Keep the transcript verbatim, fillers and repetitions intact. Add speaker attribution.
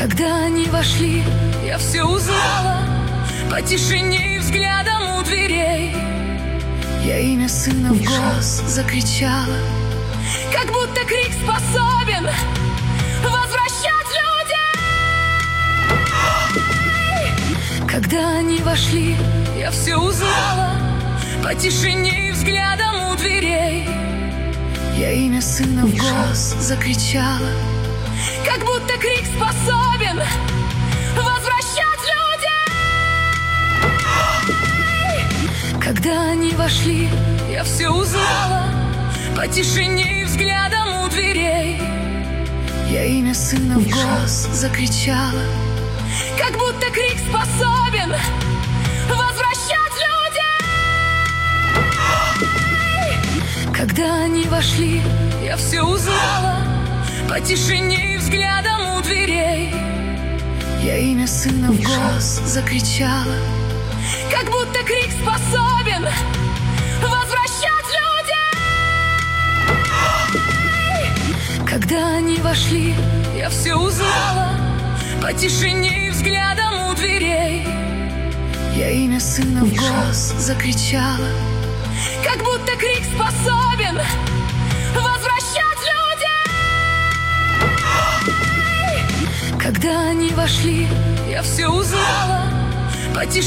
Speaker 1: Когда они вошли, я все узнала по тишине и взглядам у дверей. Я имя сына в голос закричала, как будто крик способен возвращать людей. Когда они вошли, я все узнала по тишине и взглядам у дверей. Я имя сына в голос закричала, как будто крик способен возвращать людей. Когда они вошли, я все узнала по тишине и взглядам у дверей. Я имя сына в голос закричала, как будто крик способен возвращать людей. Когда они вошли, я все узнала по тишине и взглядам у дверей. Я имя сына в голос закричала, как будто крик способен возвращать людей. Когда они вошли, я все узнала по тишине и взглядам у дверей. Я имя сына в голос закричала, как будто крик способен возвращать людей. Когда они вошли, я все узнала по тишине.